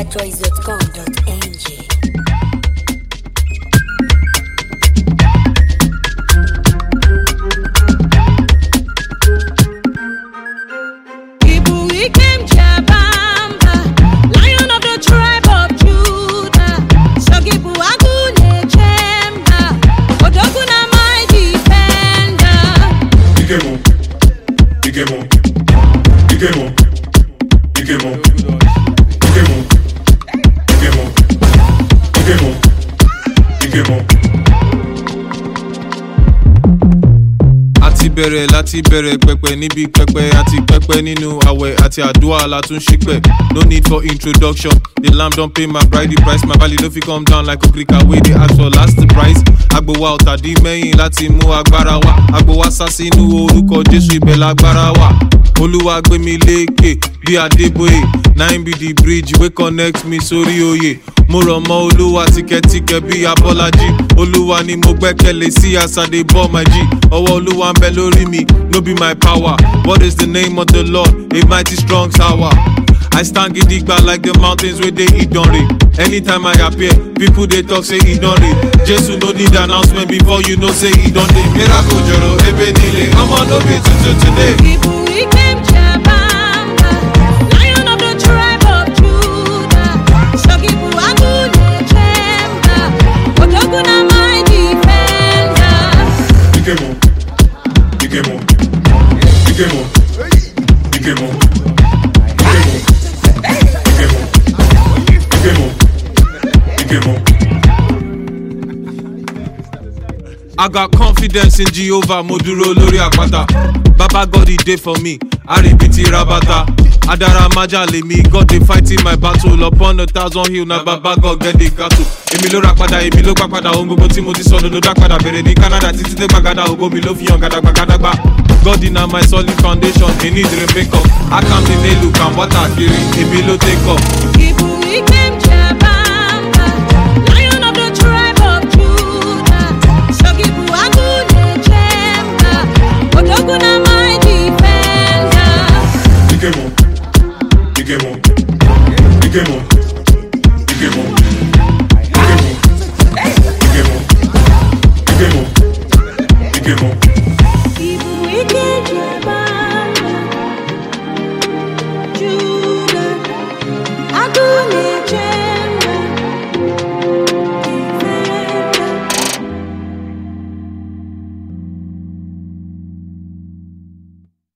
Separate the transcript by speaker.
Speaker 1: getchoice.com.ng.
Speaker 2: Láti bẹ̀rẹ̀ pẹpẹ níbi pẹpẹ àti pẹpẹ nínú àwẹ̀ àti àdúrà la tún ṣípẹ̀. No need for introduction. The lamb don't pay my bride the price. My value no fit come down like okrika wey dey ask for last price. Agbowa ọ̀tàdí mẹ́yìn láti mú agbára wá. Agbowa sá sínú orúkọ Jésù ibẹ̀ lágbára wá. Olúwa gbé mi lékè bí Adébóyè. 9 be the bridge wey connect me sórí oyè. Mo rọ̀ mọ́ Olúwa tíkẹ́tíkẹ́ bí Abọ́lájí. Olúwa ni mo gbẹ́kẹ̀lé sí as I dey ball my G. Ọwọ́ Olúwa ń bẹ lórí mi, no be my power. What is the name of the Lord? A mighty strong tower. I stand gidigba like the mountains where they Idonre. Anytime I appear, people they talk say Idonre. Jesus no need announcement before you know say Idonre. Miracle Joro, Ebenile, I'm on no be today.
Speaker 3: People we came Chabamba, Lion of the tribe of Judah. Shogibu Agune Chemba, Otokuna my defender.
Speaker 4: Ikemo, Ikemo, Ikemo, Ikemo.
Speaker 2: I got confidence in Jehovah, Moduro Lori Akpata. Baba God he dey for me, Aribiti Rabata. Adara Majale me, God they fighting my battle. Upon 1,000 hill, na Baba God get the cattle. Emi lo rapada, emi lo papada, ongo boti moti sono no dakpada. Bere ni Canada, titi te bagada, ogo mi lo fi on gada bagada ba. God in my solid foundation, he need to pick up. I come the nail look and water kiri, emi lo take up.
Speaker 3: People we came Chabamba, Lion of the tribe of Judah. Shogibu Agune Chemba, Otokuna my defender.
Speaker 4: Ikemo, Ikemo, Ikemo, Ikemo, Ikemo, Ikemo, Ikemo, Ikemo.